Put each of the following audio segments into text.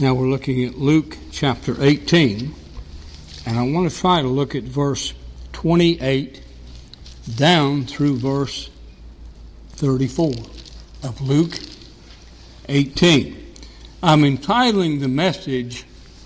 Now we're looking at Luke chapter 18, and I want to try to look at verse 28 down through verse 34 of Luke 18. I'm entitling the message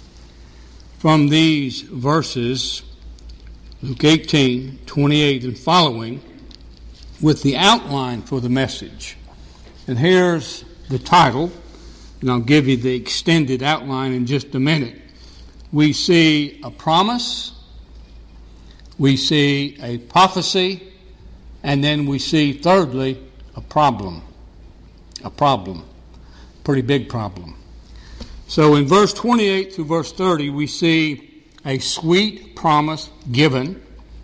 from these verses, Luke 18, 28 and following, with the outline for the message. And here's the title, and I'll give you the extended outline in just a minute. We see a promise, we see a prophecy, and then we see, thirdly, a problem. A problem. Pretty big problem. So in verse 28 through verse 30, we see a sweet promise given.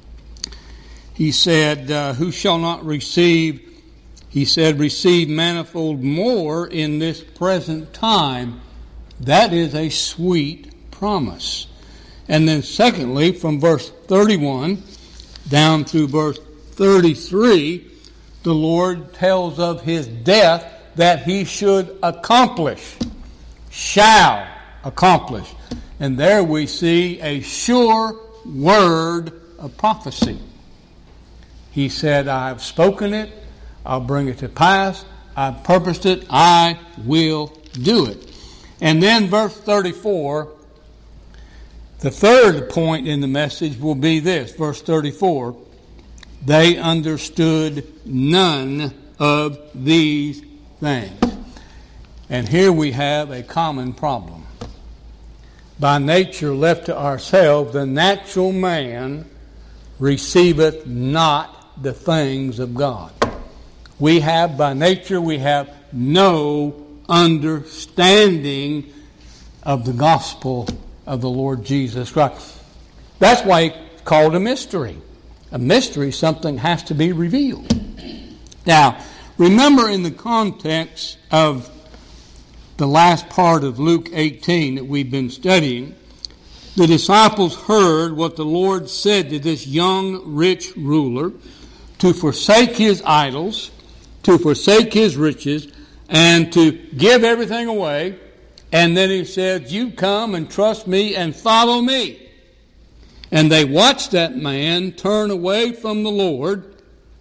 He said, who shall not receive, he said, receive manifold more in this present time. That is a sweet promise. And then secondly, from verse 31 down through verse 33, the Lord tells of his death that he should accomplish, shall accomplish. And there we see a sure word of prophecy. He said, I have spoken it, I'll bring it to pass, I've purposed it, I will do it. And then verse 34, the third point in the message will be this, verse 34, they understood none of these things. And here we have a common problem. By nature left to ourselves, the natural man receiveth not the things of God. By nature, we have no understanding of the gospel of the Lord Jesus Christ. That's why it's called a mystery. A mystery, something has to be revealed. Now, remember in the context of the last part of Luke 18 that we've been studying, the disciples heard what the Lord said to this young rich ruler to forsake his idols, to forsake his riches, and to give everything away. And then he said, you come and trust me and follow me. And they watched that man turn away from the Lord,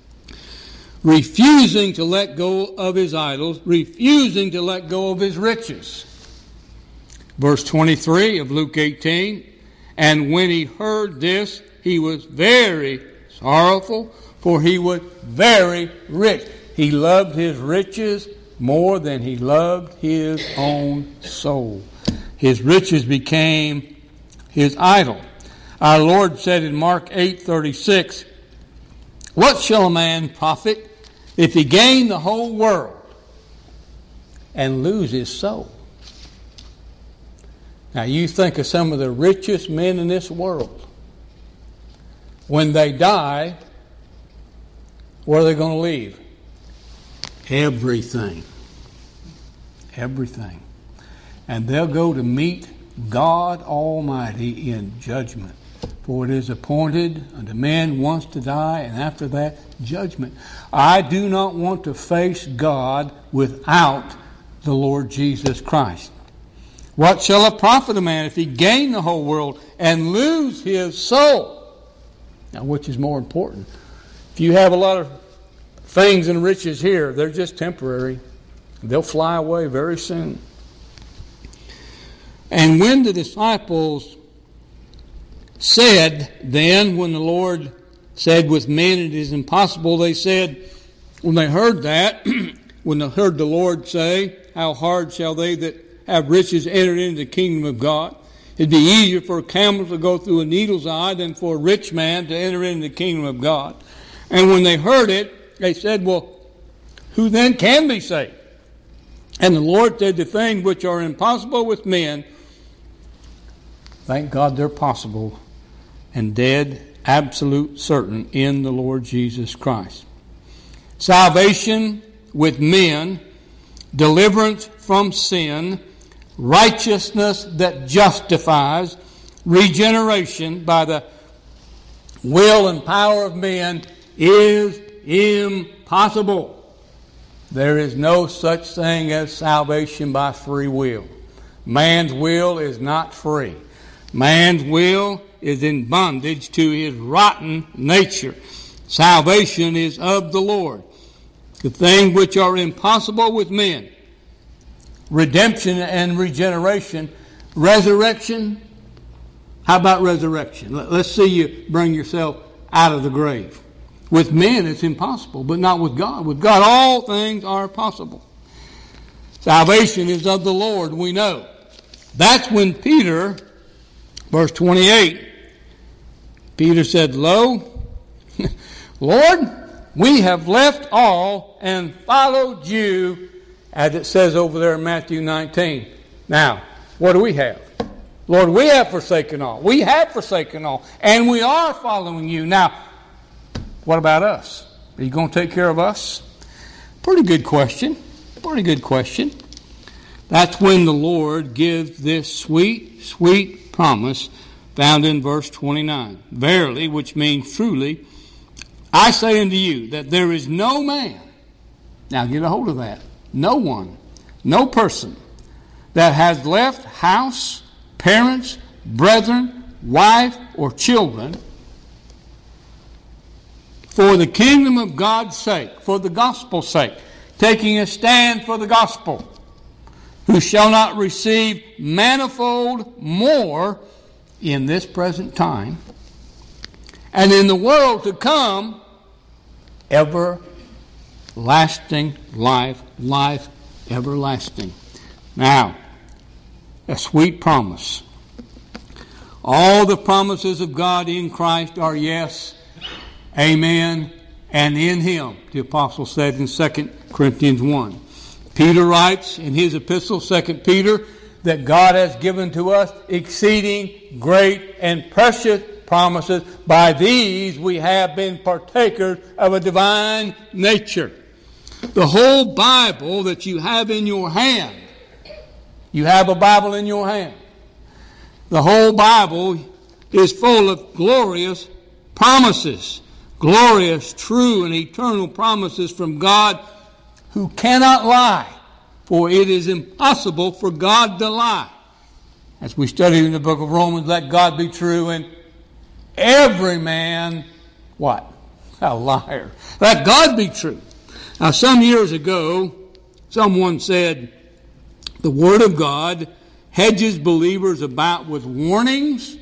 refusing to let go of his idols, refusing to let go of his riches. Verse 23 of Luke 18, and when he heard this, he was very sorrowful, for he was very rich. He loved his riches more than he loved his own soul. His riches became his idol. Our Lord said in Mark 8:36, what shall a man profit if he gain the whole world and lose his soul? Now you think of some of the richest men in this world. When they die, what are they going to leave? Everything. Everything. And they'll go to meet God Almighty in judgment. For it is appointed unto man once to die, and after that, judgment. I do not want to face God without the Lord Jesus Christ. What shall it profit a man if he gain the whole world and lose his soul? Now, which is more important? If you have a lot of things and riches here, they're just temporary. They'll fly away very soon. And when the disciples said then, when the Lord said with men it is impossible, they said, when they heard that, when they heard the Lord say, how hard shall they that have riches enter into the kingdom of God? It'd be easier for a camel to go through a needle's eye than for a rich man to enter into the kingdom of God. And when they heard it, they said, well, who then can be saved? And the Lord said, the things which are impossible with men, thank God they're possible and dead, absolute, certain in the Lord Jesus Christ. Salvation with men, deliverance from sin, righteousness that justifies, regeneration by the will and power of men is impossible. There is no such thing as salvation by free will. Man's will is not free. Man's will is in bondage to his rotten nature. Salvation is of the Lord. The things which are impossible with men, redemption and regeneration, resurrection. How about resurrection? Let's see you bring yourself out of the grave. With men it's impossible, but not with God. With God all things are possible. Salvation is of the Lord, we know. That's when Peter, verse 28, Peter said, Lo, Lord, we have left all and followed you, as it says over there in Matthew 19. Now, what do we have? Lord, we have forsaken all. We have forsaken all. And we are following you. Now, what about us? Are you going to take care of us? Pretty good question. Pretty good question. That's when the Lord gives this sweet, sweet promise found in verse 29. Verily, which means truly, I say unto you that there is no man, now get a hold of that, no one, no person that has left house, parents, brethren, wife, or children for the kingdom of God's sake, for the gospel's sake, taking a stand for the gospel, who shall not receive manifold more in this present time, and in the world to come, everlasting life, life everlasting. Now, a sweet promise. All the promises of God in Christ are yes, amen, and in Him, the apostle said in 2 Corinthians 1. Peter writes in his epistle, 2 Peter, that God has given to us exceeding great and precious promises. By these we have been partakers of a divine nature. The whole Bible that you have in your hand, you have a Bible in your hand. The whole Bible is full of glorious promises, glorious, true, and eternal promises from God who cannot lie, for it is impossible for God to lie. As we studied in the book of Romans, let God be true and every man, what? A liar. Let God be true. Now, some years ago, someone said the Word of God hedges believers about with warnings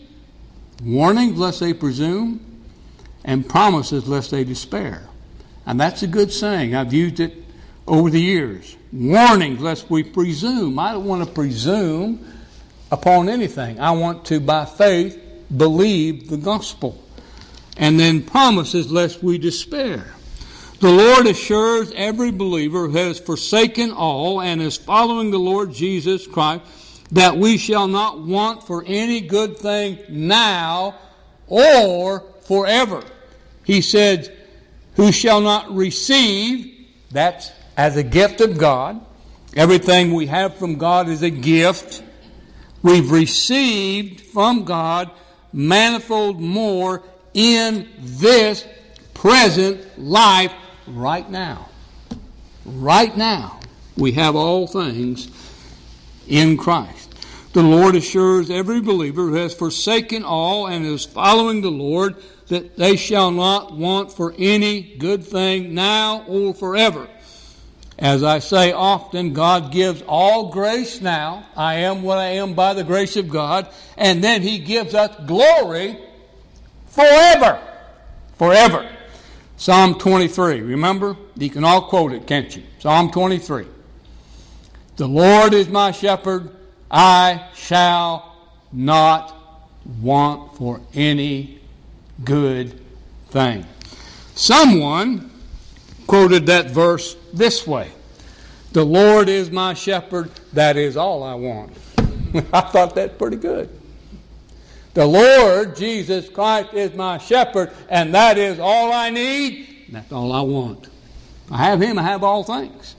lest they presume, and promises lest they despair. And that's a good saying. I've used it over the years. Warnings lest we presume. I don't want to presume upon anything. I want to, by faith, believe the gospel. And then promises lest we despair. The Lord assures every believer who has forsaken all and is following the Lord Jesus Christ that we shall not want for any good thing now or forever. He said, who shall not receive, that's as a gift of God. Everything we have from God is a gift. We've received from God manifold more in this present life right now. Right now, we have all things in Christ. The Lord assures every believer who has forsaken all and is following the Lord that they shall not want for any good thing now or forever. As I say often, God gives all grace now. I am what I am by the grace of God. And then He gives us glory forever. Forever. Psalm 23. Remember? You can all quote it, can't you? Psalm 23. The Lord is my shepherd. I shall not want for any good thing. Someone quoted that verse this way. The Lord is my shepherd. That is all I want. I thought that pretty good. The Lord Jesus Christ is my shepherd, and that is all I need. That's all I want. I have Him, I have all things.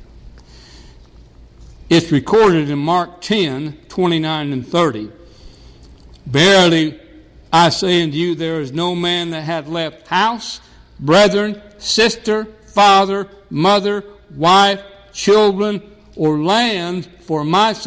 It's recorded in Mark 10, 29 and 30. Verily, I say unto you, there is no man that hath left house, brethren, sister, father, mother, wife, children, or lands for my sake,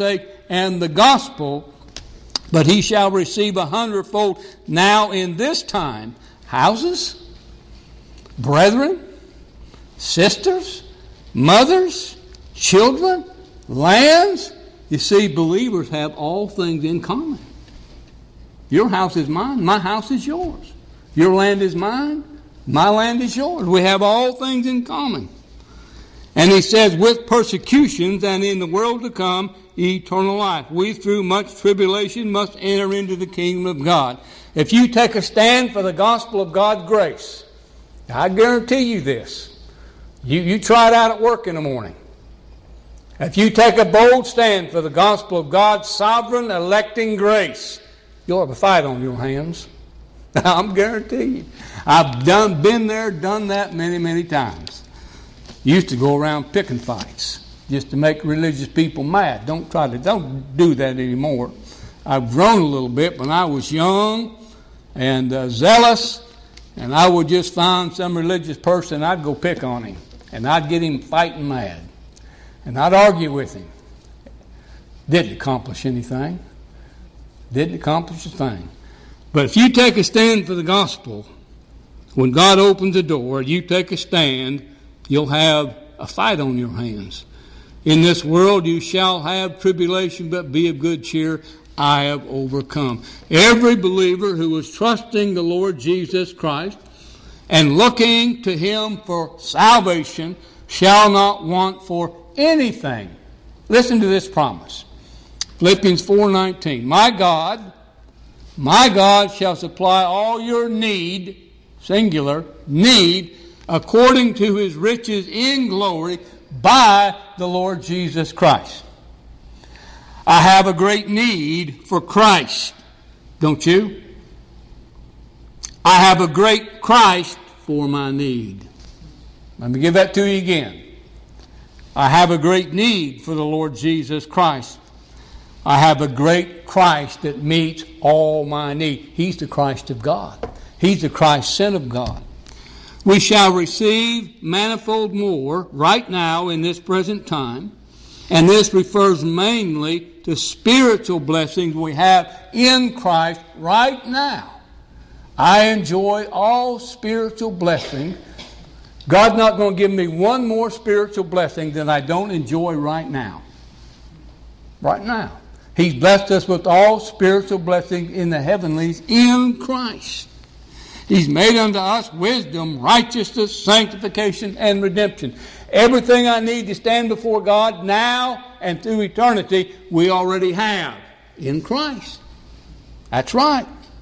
and the gospel, but he shall receive 100-fold now in this time houses, brethren, sisters, mothers, children, lands. You see, believers have all things in common. Your house is mine. My house is yours. Your land is mine. My land is yours. We have all things in common. And he says, with persecutions and in the world to come, eternal life. We, through much tribulation, must enter into the kingdom of God. If you take a stand for the gospel of God's grace, I guarantee you this. You try it out at work in the morning. If you take a bold stand for the gospel of God's sovereign electing grace, you'll have a fight on your hands. I'm guaranteed. I've been there, done that many, many times. Used to go around picking fights just to make religious people mad. Don't do that anymore. I've grown a little bit. When I was young and zealous, and I would just find some religious person, I'd go pick on him, and I'd get him fighting mad, and I'd argue with him. Didn't accomplish anything. Didn't accomplish a thing. But if you take a stand for the gospel, when God opens the door, you take a stand, you'll have a fight on your hands. In this world you shall have tribulation, but be of good cheer. I have overcome. Every believer who is trusting the Lord Jesus Christ and looking to Him for salvation shall not want for anything. Listen to this promise. Philippians 4:19. My God shall supply all your need, singular, need, according to His riches in glory by the Lord Jesus Christ. I have a great need for Christ, don't you? I have a great Christ for my need. Let me give that to you again. I have a great need for the Lord Jesus Christ. I have a great Christ that meets all my need. He's the Christ of God. He's the Christ sent of God. We shall receive manifold more right now in this present time, and this refers mainly to spiritual blessings we have in Christ right now. I enjoy all spiritual blessings. God's not going to give me one more spiritual blessing than I don't enjoy right now. Right now. He's blessed us with all spiritual blessings in the heavenlies in Christ. He's made unto us wisdom, righteousness, sanctification, and redemption. Everything I need to stand before God now and through eternity, we already have in Christ. That's right.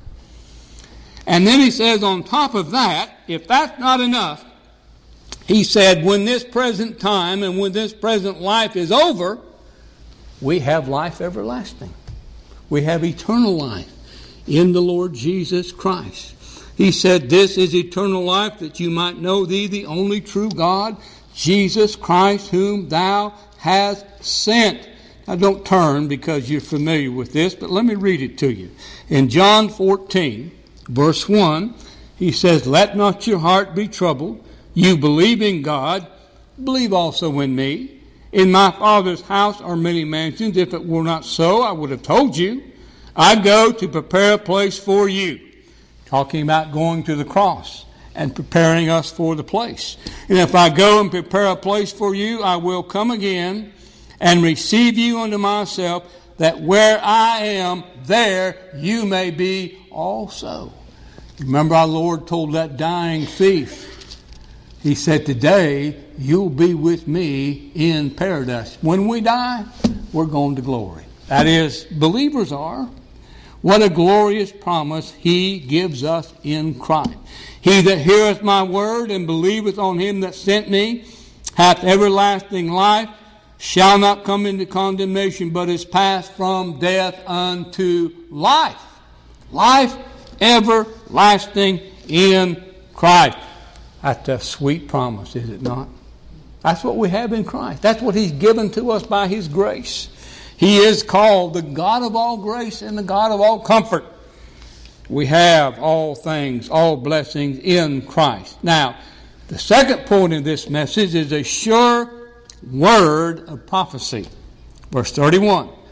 And then he says on top of that, if that's not enough, he said when this present time and when this present life is over, we have life everlasting. We have eternal life in the Lord Jesus Christ. He said, this is eternal life, that you might know thee, the only true God, Jesus Christ, whom thou hast sent. Now don't turn because you're familiar with this, but let me read it to you. In John 14, verse 1, he says, let not your heart be troubled. You believe in God, believe also in me. In my Father's house are many mansions. If it were not so, I would have told you. I go to prepare a place for you. Talking about going to the cross and preparing us for the place. And if I go and prepare a place for you, I will come again and receive you unto myself, that where I am, there you may be also. Remember our Lord told that dying thief, He said, today you'll be with me in paradise. When we die, we're going to glory. That is, believers are. What a glorious promise He gives us in Christ. He that heareth my word and believeth on Him that sent me hath everlasting life, shall not come into condemnation, but is passed from death unto life. Life everlasting in Christ. That's a sweet promise, is it not? That's what we have in Christ. That's what He's given to us by His grace. He is called the God of all grace and the God of all comfort. We have all things, all blessings in Christ. Now, the second point in this message is a sure word of prophecy. Verse 31.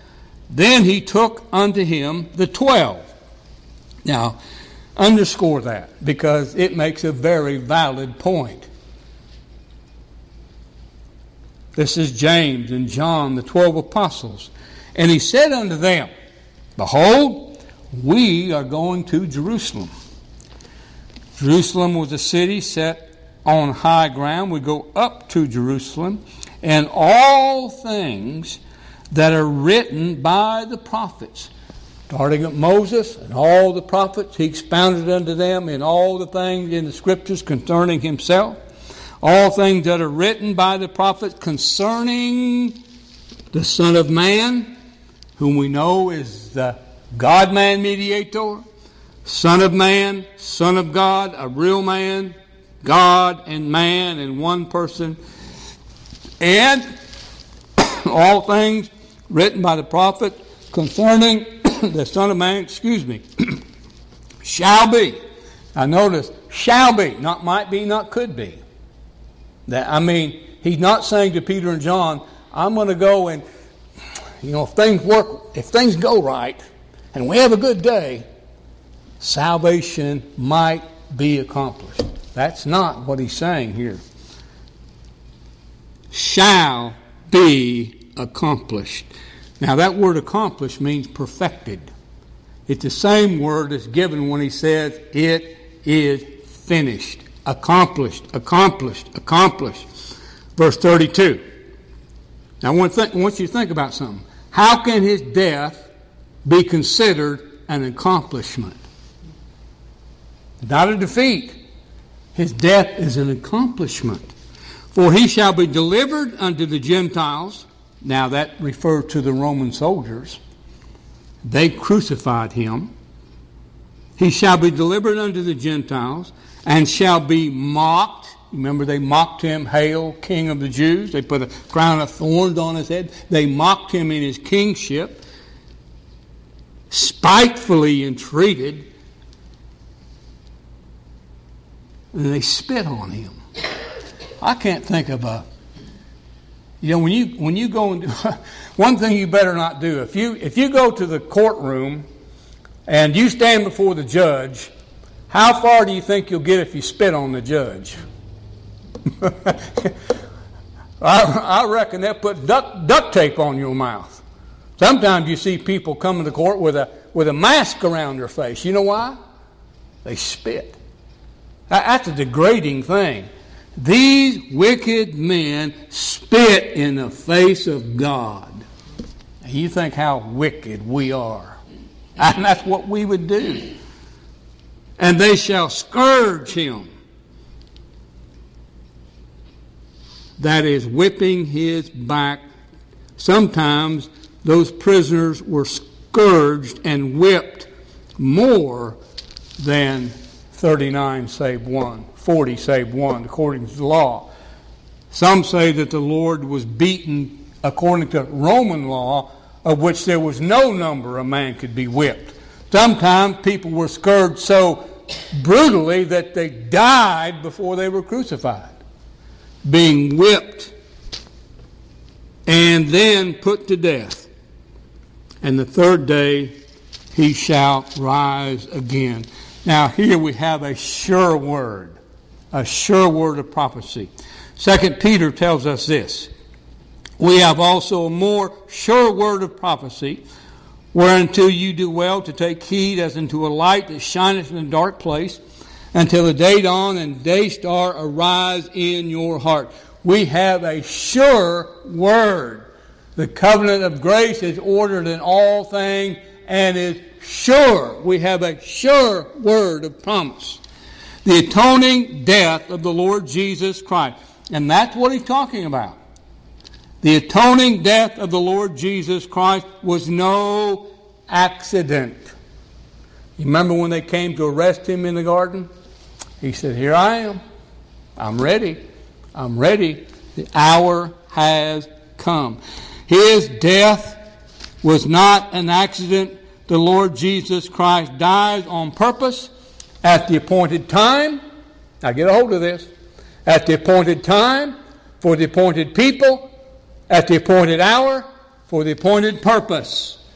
Then he took unto him the 12. Now, underscore that, because it makes a very valid point. This is James and John, the 12 apostles. And he said unto them, Behold, we are going to Jerusalem. Jerusalem was a city set on high ground. We go up to Jerusalem, and all things that are written by the prophets, starting at Moses and all the prophets, he expounded unto them in all the things in the Scriptures concerning himself. All things that are written by the prophets concerning the Son of Man, whom we know is the God-man mediator, Son of Man, Son of God, a real man, God and man in one person, and all things written by the prophet concerning the Son of Man, shall be. Now notice, shall be, not might be, not could be. He's not saying to Peter and John, I'm going to go and, if things go right, and we have a good day, salvation might be accomplished. That's not what he's saying here. Shall be accomplished. Now that word accomplished means perfected. It's the same word that's given when he says it is finished. Accomplished, accomplished, accomplished. Verse 32. Now I want you to think about something. How can his death be considered an accomplishment? Not a defeat. His death is an accomplishment. For he shall be delivered unto the Gentiles. Now that refers to the Roman soldiers. They crucified him. He shall be delivered unto the Gentiles and shall be mocked. Remember, they mocked him, Hail, King of the Jews. They put a crown of thorns on his head. They mocked him in his kingship, spitefully entreated, and they spit on him. I can't think of when you go and one thing you better not do, if you go to the courtroom and you stand before the judge, how far do you think you'll get if you spit on the judge? I reckon they'll put duct tape on your mouth. Sometimes you see people come to court with a mask around their face. You know why? They spit. That's a degrading thing. These wicked men spit in the face of God. And you think how wicked we are. And that's what we would do. And they shall scourge him. That is, whipping his back. Sometimes those prisoners were scourged and whipped more than 39 save one, 40 save one, according to the law. Some say that the Lord was beaten according to Roman law, of which there was no number a man could be whipped. Sometimes people were scourged so brutally that they died before they were crucified, being whipped and then put to death. And the third day he shall rise again. Now here we have a sure word of prophecy. 2 Peter tells us this. We have also a more sure word of prophecy, whereunto you do well to take heed as unto a light that shineth in a dark place, until the day dawn and day star arise in your heart. We have a sure word. The covenant of grace is ordered in all things and is sure. We have a sure word of promise. The atoning death of the Lord Jesus Christ. And that's what he's talking about. The atoning death of the Lord Jesus Christ was no accident. You remember when they came to arrest him in the garden? He said, here I am. I'm ready. I'm ready. The hour has come. His death was not an accident. The Lord Jesus Christ dies on purpose at the appointed time. Now get a hold of this. At the appointed time, for the appointed people, at the appointed hour, for the appointed purpose.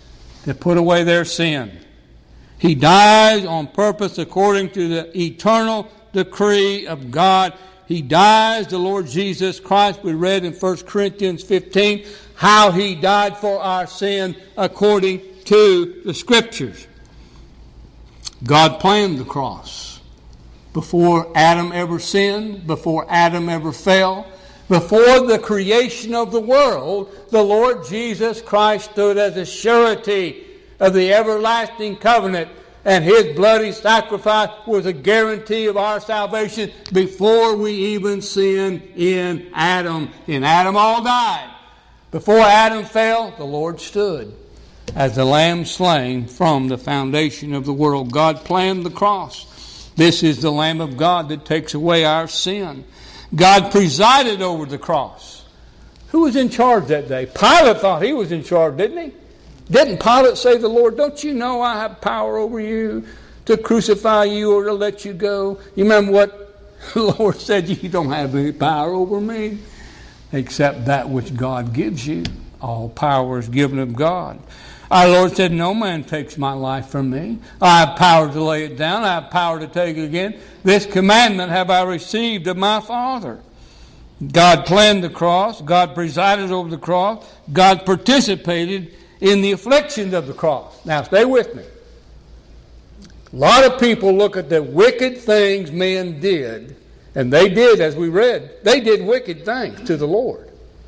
to put away their sin. He dies on purpose according to the eternal decree of God. He dies, the Lord Jesus Christ. We read in 1 Corinthians 15 how He died for our sin according to the Scriptures. God planned the cross. Before Adam ever sinned, before Adam ever fell, before the creation of the world, the Lord Jesus Christ stood as a surety of the everlasting covenant, and His bloody sacrifice was a guarantee of our salvation before we even sinned in Adam. In Adam all died. Before Adam fell, the Lord stood as the Lamb slain from the foundation of the world. God planned the cross. This is the Lamb of God that takes away our sin. God presided over the cross. Who was in charge that day? Pilate thought he was in charge, didn't he? Didn't Pilate say to the Lord, don't you know I have power over you to crucify you or to let you go? You remember what the Lord said? You don't have any power over me except that which God gives you. All power is given of God. Our Lord said, no man takes my life from me. I have power to lay it down. I have power to take it again. This commandment have I received of my Father. God planned the cross. God presided over the cross. God participated in the afflictions of the cross. Now, stay with me. A lot of people look at the wicked things men did, and they did, as we read, they did wicked things to the Lord.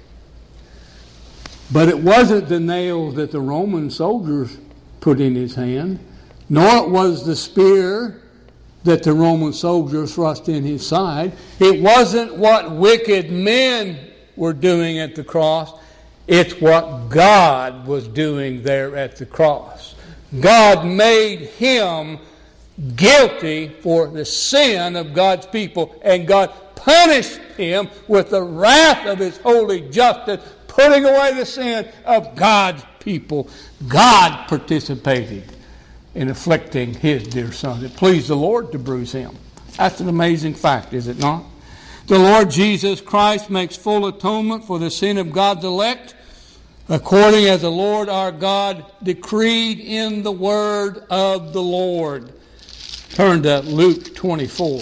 But it wasn't the nails that the Roman soldiers put in His hand, nor it was the spear that the Roman soldiers thrust in His side. It wasn't what wicked men were doing at the cross. It's what God was doing there at the cross. God made Him guilty for the sin of God's people, and God punished Him with the wrath of His holy justice, putting away the sin of God's people. God participated in afflicting His dear Son. It pleased the Lord to bruise Him. That's an amazing fact, is it not? The Lord Jesus Christ makes full atonement for the sin of God's elect, according as the Lord our God decreed in the word of the Lord. Turn to Luke 24.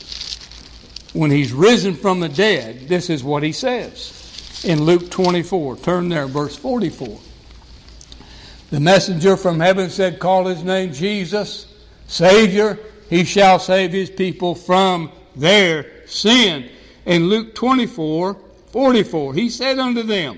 When He's risen from the dead, this is what He says. In Luke 24, turn there, verse 44. The messenger from heaven said, call His name Jesus, Savior. He shall save His people from their sin. In Luke 24, 44, He said unto them,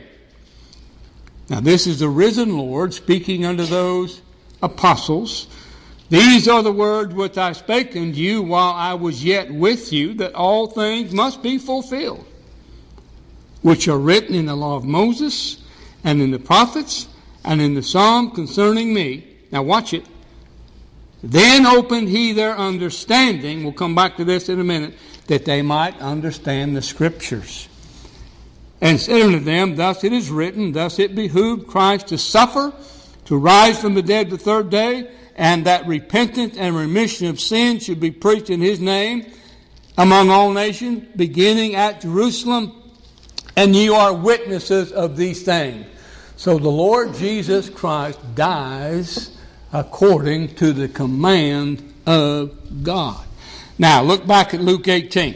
now this is the risen Lord speaking unto those apostles, these are the words which I spake unto you while I was yet with you, that all things must be fulfilled, which are written in the law of Moses, and in the prophets, and in the psalm concerning me. Now watch it. Then opened He their understanding, we'll come back to this in a minute, that they might understand the Scriptures. And said unto them, thus it is written, thus it behooved Christ to suffer, to rise from the dead the third day, and that repentance and remission of sin should be preached in His name among all nations, beginning at Jerusalem. And ye are witnesses of these things. So the Lord Jesus Christ dies according to the command of God. Now, look back at Luke 18.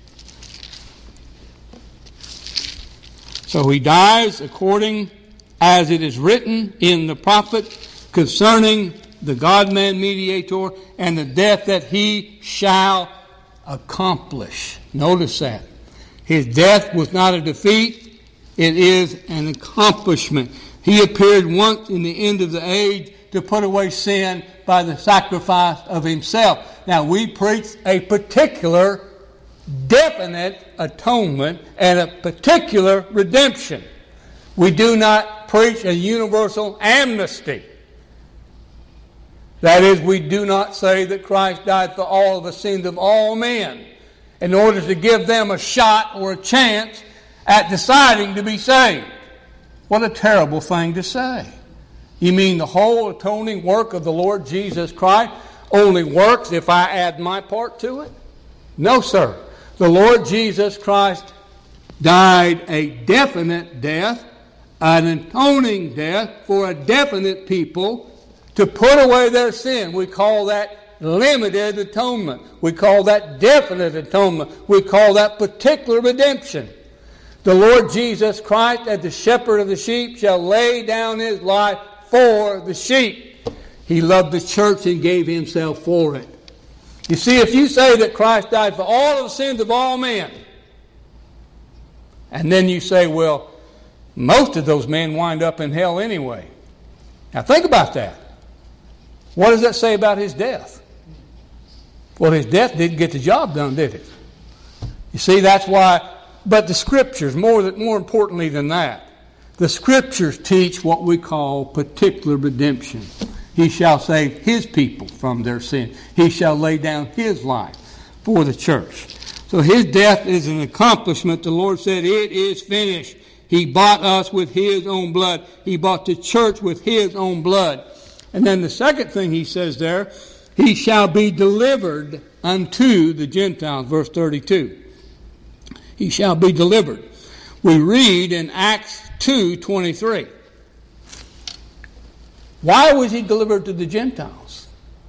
So He dies according as it is written in the prophet concerning the God-man mediator and the death that He shall accomplish. Notice that. His death was not a defeat. It is an accomplishment. He appeared once in the end of the age to put away sin by the sacrifice of Himself. Now, we preach a particular definite atonement and a particular redemption. We do not preach a universal amnesty. That is, we do not say that Christ died for all the sins of all men in order to give them a shot or a chance at deciding to be saved. What a terrible thing to say. You mean the whole atoning work of the Lord Jesus Christ only works if I add my part to it? No, sir. The Lord Jesus Christ died a definite death an atoning death for a definite people to put away their sin. We call that limited atonement. We call that definite atonement. We call that particular redemption. The Lord Jesus Christ, as the shepherd of the sheep, shall lay down his life for the sheep. He loved the church and gave himself for it. You see, if you say that Christ died for all of the sins of all men, and then you say, well, most of those men wind up in hell anyway. Now think about that. What does that say about his death? Well, his death didn't get the job done, did it? You see, that's why. But the Scriptures, more importantly than that, the Scriptures teach what we call particular redemption. He shall save his people from their sin. He shall lay down his life for the church. So his death is an accomplishment. The Lord said, it is finished. He bought us with his own blood. He bought the church with his own blood. And then the second thing he says there, he shall be delivered unto the Gentiles, verse 32. He shall be delivered. We read in Acts 2:23. Why was he delivered to the Gentiles?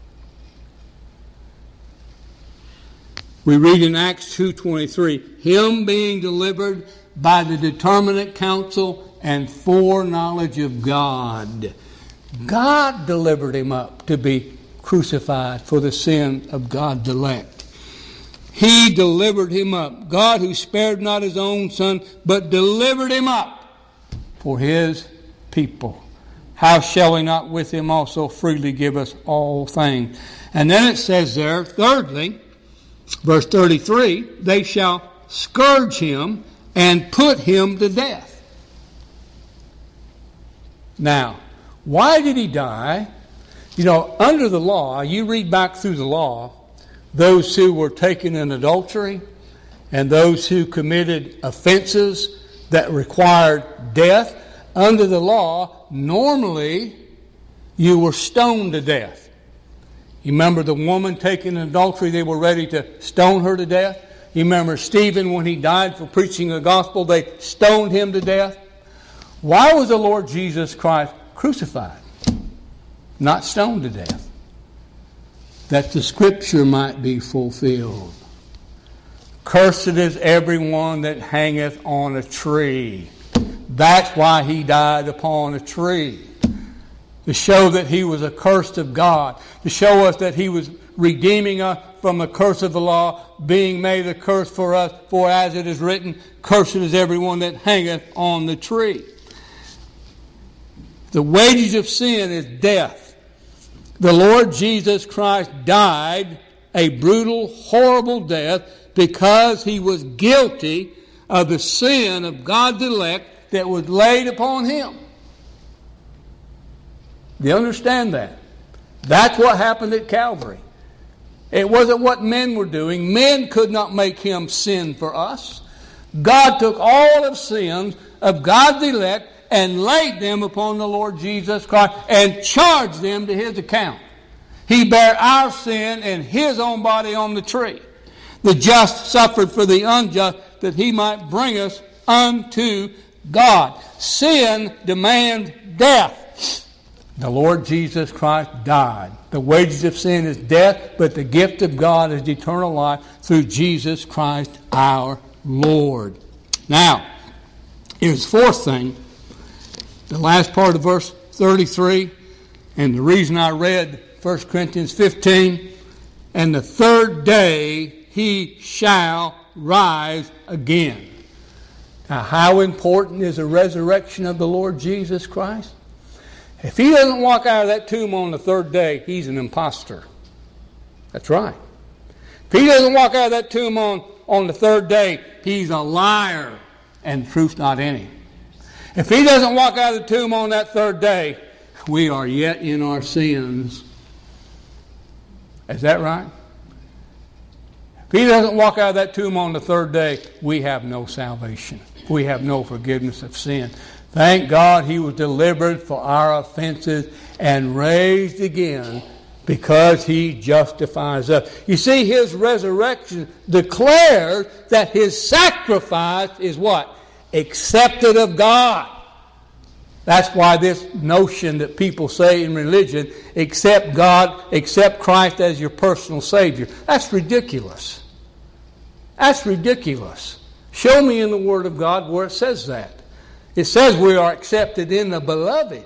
We read in Acts 2:23, him being delivered by the determinate counsel and foreknowledge of God. God delivered him up to be crucified for the sin of God's elect. He delivered him up. God, who spared not his own Son, but delivered him up for his people. How shall he not with him also freely give us all things? And then it says there, thirdly, verse 33, they shall scourge him and put him to death. Now, why did he die? You know, under the law, you read back through the law, those who were taken in adultery and those who committed offenses that required death, under the law, normally you were stoned to death. You remember the woman taken in adultery, they were ready to stone her to death. You remember Stephen, when he died for preaching the gospel, they stoned him to death. Why was the Lord Jesus Christ crucified, not stoned to death? That the Scripture might be fulfilled. Cursed is everyone that hangeth on a tree. That's why he died upon a tree. To show that he was accursed of God. To show us that he was redeeming us from the curse of the law, being made a curse for us. For as it is written, cursed is everyone that hangeth on the tree. The wages of sin is death. The Lord Jesus Christ died a brutal, horrible death because he was guilty of the sin of God's elect that was laid upon him. Do you understand that? That's what happened at Calvary. It wasn't what men were doing. Men could not make him sin for us. God took all of sins of God's elect and laid them upon the Lord Jesus Christ and charged them to his account. He bare our sin in his own body on the tree. The just suffered for the unjust, that he might bring us unto God. Sin demands death. The Lord Jesus Christ died. The wages of sin is death, but the gift of God is eternal life through Jesus Christ our Lord. Now, here's the fourth thing. The last part of verse 33, and the reason I read 1 Corinthians 15, and the third day he shall rise again. Now, how important is the resurrection of the Lord Jesus Christ? If he doesn't walk out of that tomb on the third day, he's an imposter. That's right. If he doesn't walk out of that tomb on the third day, he's a liar, and truth's not in him. If he doesn't walk out of the tomb on that third day, we are yet in our sins. Is that right? If he doesn't walk out of that tomb on the third day, we have no salvation. We have no forgiveness of sin. Thank God he was delivered for our offenses and raised again because he justifies us. You see, his resurrection declares that his sacrifice is what? Accepted of God. That's why this notion that people say in religion, accept God, accept Christ as your personal Savior. That's ridiculous. That's ridiculous. Show me in the Word of God where it says that. It says we are accepted in the Beloved.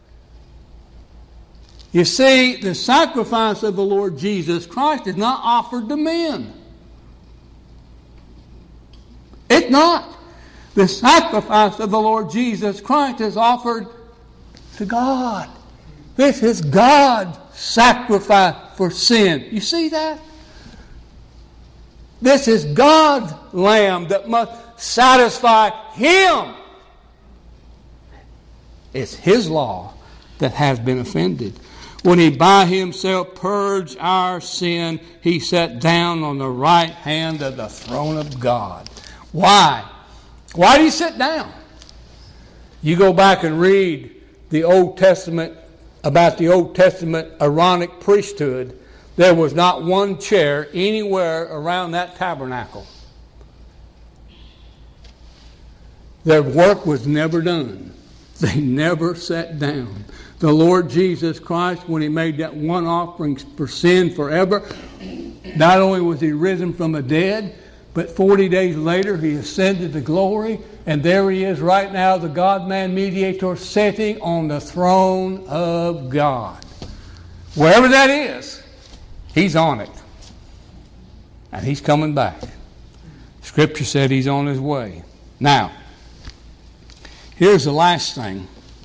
You see, the sacrifice of the Lord Jesus Christ is not offered to men. It's not. The sacrifice of the Lord Jesus Christ is offered to God. This is God's sacrifice for sin. You see that? This is God's lamb that must satisfy Him. It's His law that has been offended. When He by Himself purged our sin, He sat down on the right hand of the throne of God. Why? Why did He sit down? You go back and read the Old Testament, about the Old Testament Aaronic priesthood. There was not one chair anywhere around that tabernacle. Their work was never done. They never sat down. The Lord Jesus Christ, when He made that one offering for sin forever, not only was He risen from the dead, but 40 days later He ascended to glory, and there He is right now, the God-man mediator, sitting on the throne of God. Wherever that is, He's on it. And He's coming back. Scripture said He's on His way. Now, here's the last thing.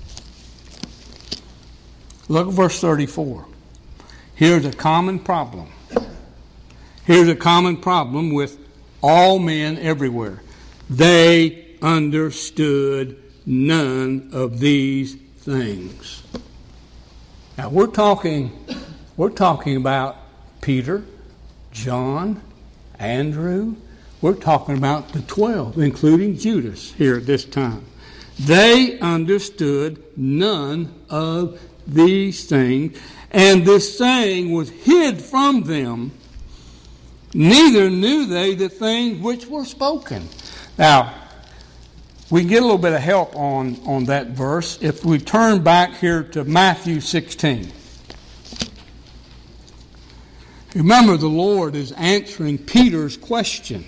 Look at verse 34. Here's a common problem. Here's a common problem with all men everywhere. They understood none of these things. Now we're talking about Peter, John, Andrew. We're talking about the 12, including Judas here at this time. They understood none of these things, and this saying was hid from them. Neither knew they the things which were spoken. Now, we can get a little bit of help on that verse if we turn back here to Matthew 16. Remember, the Lord is answering Peter's question.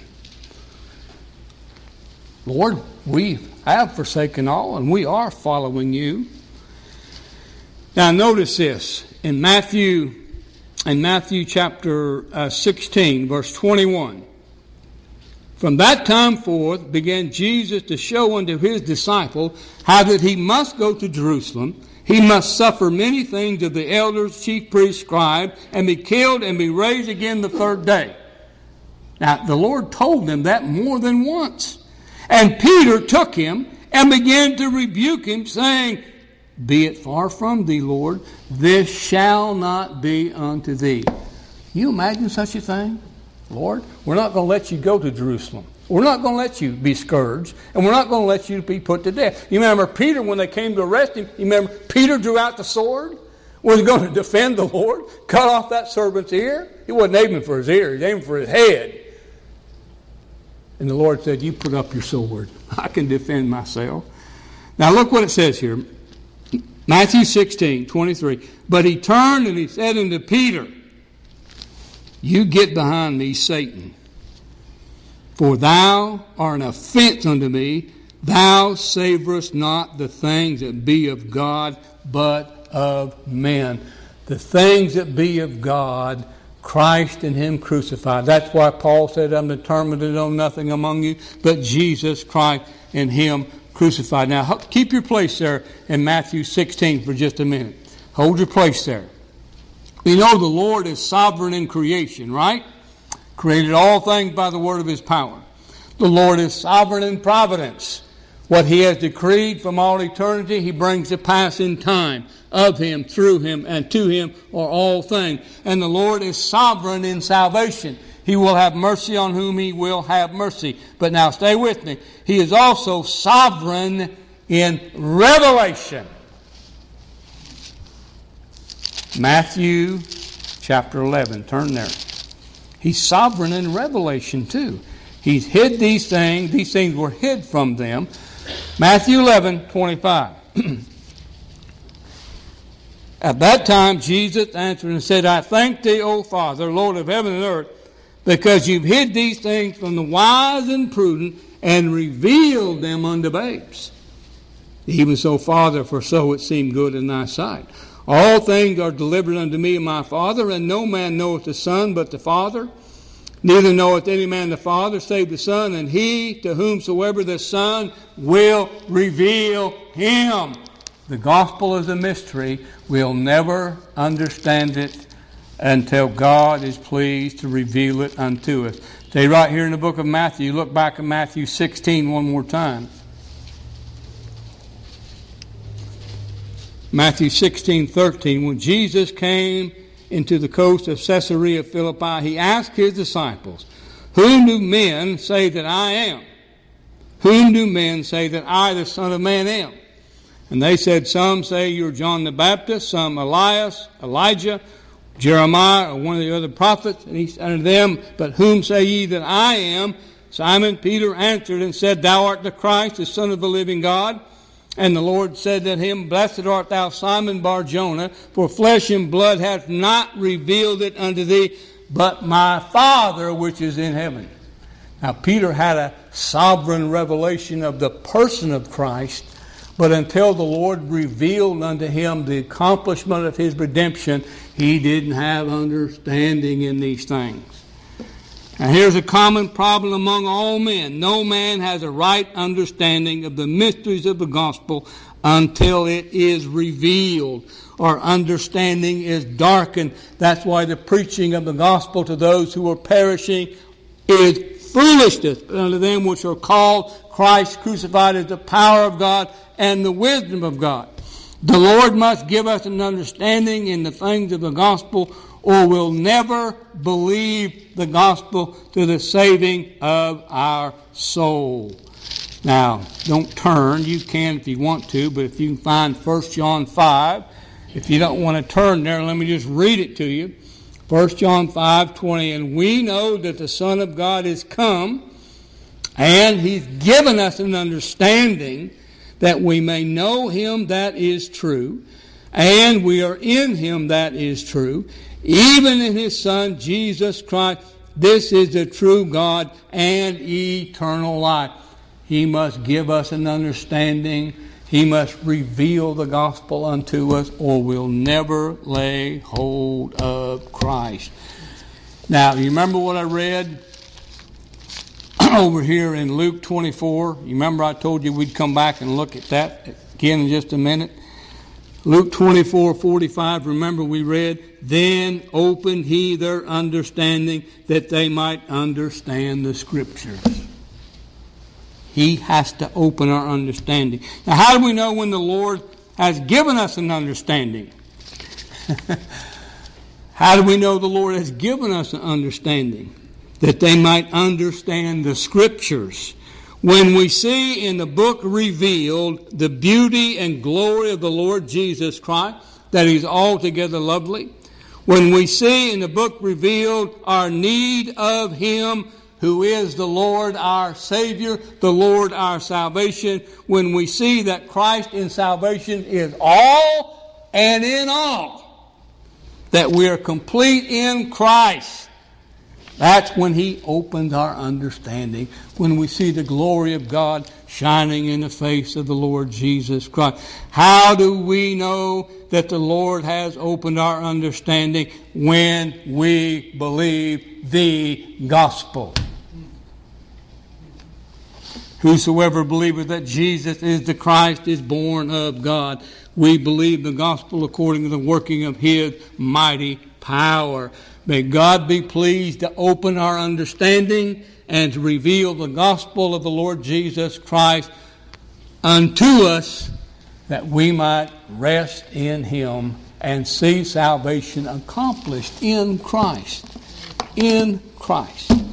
Lord, we have forsaken all, and we are following you. Now, notice this. In Matthew chapter 16, verse 21. From that time forth began Jesus to show unto His disciples how that He must go to Jerusalem. He must suffer many things of the elders, chief priests, scribes, and be killed and be raised again the third day. Now, the Lord told them that more than once. And Peter took him and began to rebuke him, saying, Be it far from thee, Lord, this shall not be unto thee. You imagine such a thing? Lord, we're not going to let you go to Jerusalem. We're not going to let you be scourged, and we're not going to let you be put to death. You remember Peter, when they came to arrest him, you remember Peter drew out the sword? Was going to defend the Lord, cut off that servant's ear? He wasn't aiming for his ear, he was aiming for his head. And the Lord said, You put up your sword. I can defend myself. Now look what it says here. Matthew 16, 23. But He turned and He said unto Peter, You get behind me, Satan. For thou art an offense unto me. Thou savorest not the things that be of God, but of men. The things that be of God, Christ and Him crucified. That's why Paul said, I'm determined to know nothing among you but Jesus Christ and Him crucified. Now, keep your place there in Matthew 16 for just a minute. Hold your place there. We know the Lord is sovereign in creation, right? Created all things by the word of His power. The Lord is sovereign in providence. What He has decreed from all eternity, He brings to pass in time. Of Him, through Him, and to Him are all things. And the Lord is sovereign in salvation. He will have mercy on whom He will have mercy. But now stay with me. He is also sovereign in revelation. Matthew chapter 11. Turn there. He's sovereign in revelation too. He's hid these things. These things were hid from them. Matthew 11, 25. At that time Jesus answered and said, I thank thee, O Father, Lord of heaven and earth, because you've hid these things from the wise and prudent and revealed them unto babes. Even so, Father, for so it seemed good in thy sight. All things are delivered unto me of my Father, and no man knoweth the Son but the Father. Neither knoweth any man the Father save the Son, and he to whomsoever the Son will reveal him. The gospel is a mystery. We'll never understand it until God is pleased to reveal it unto us. Stay right here in the book of Matthew. Look back at Matthew 16 one more time. Matthew 16:13. When Jesus came into the coast of Caesarea Philippi, he asked his disciples, Whom do men say that I am? Whom do men say that I, the Son of Man, am? And they said, Some say you're John the Baptist, some Elias, Elijah, Jeremiah, or one of the other prophets. And he said unto them, But whom say ye that I am? Simon Peter answered and said, Thou art the Christ, the Son of the living God. And the Lord said unto him, Blessed art thou, Simon Bar-Jonah, for flesh and blood hath not revealed it unto thee, but my Father which is in heaven. Now Peter had a sovereign revelation of the person of Christ, but until the Lord revealed unto him the accomplishment of his redemption, he didn't have understanding in these things. Now here's a common problem among all men. No man has a right understanding of the mysteries of the gospel until it is revealed. Our understanding is darkened. That's why the preaching of the gospel to those who are perishing is foolishness unto them which are called Christ crucified as the power of God and the wisdom of God. The Lord must give us an understanding in the things of the gospel, or we'll never believe the gospel to the saving of our soul. Now, don't turn. You can if you want to, but if you can find 1 John 5, if you don't want to turn there, let me just read it to you. 1 John 5:20, And we know that the Son of God is come, and He's given us an understanding that we may know Him that is true, and we are in Him that is true, even in His Son, Jesus Christ. This is the true God and eternal life. He must give us an understanding. He must reveal the gospel unto us, or we'll never lay hold of Christ. Now, you remember what I read over here in Luke 24? You remember I told you we'd come back and look at that again in just a minute? Luke 24:45, remember we read, Then opened He their understanding that they might understand the Scriptures. He has to open our understanding. Now, how do we know when the Lord has given us an understanding? How do we know the Lord has given us an understanding? That they might understand the Scriptures. When we see in the book revealed the beauty and glory of the Lord Jesus Christ, that He's altogether lovely. When we see in the book revealed our need of Him, who is the Lord our Savior, the Lord our salvation. When we see that Christ in salvation is all and in all, that we are complete in Christ. That's when He opens our understanding, when we see the glory of God shining in the face of the Lord Jesus Christ. How do we know that the Lord has opened our understanding? When we believe the gospel. Whosoever believeth that Jesus is the Christ is born of God. We believe the gospel according to the working of His mighty power. May God be pleased to open our understanding and to reveal the gospel of the Lord Jesus Christ unto us, that we might rest in Him and see salvation accomplished in Christ. In Christ.